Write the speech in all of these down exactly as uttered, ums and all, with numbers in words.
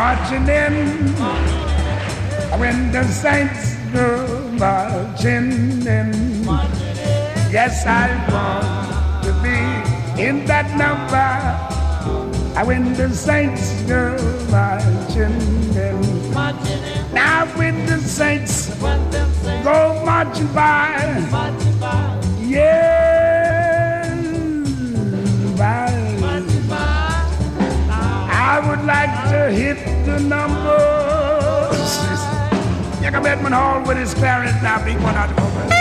marching in. When the saints go marching in. Yes, I want to be in that number. When the saints go marching in. Now when the saints go marching by. Yes, by. I would like to hit the numbers. You can Edmund Hall with his clarinet now, beat one out of the program.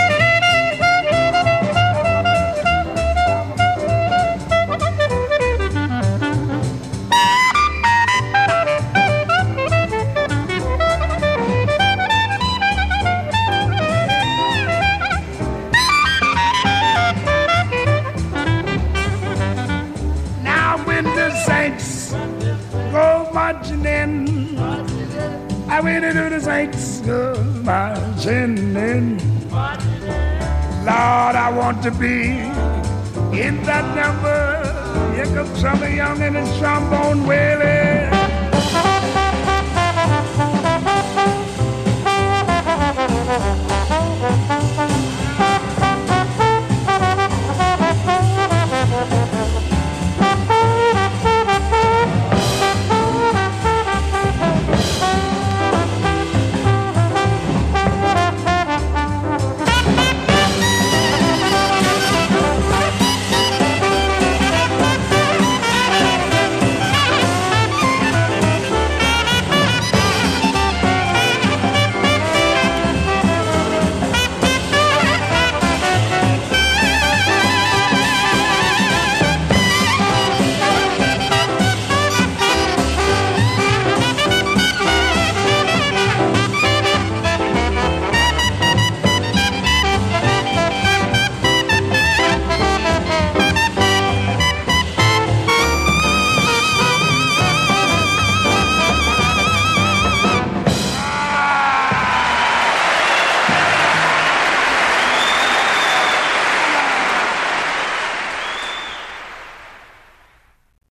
Now when the saints go marching in, I wait to the saints go marching in. Lord, I want to be in that number. Here comes Summer Young and his trombone wailing.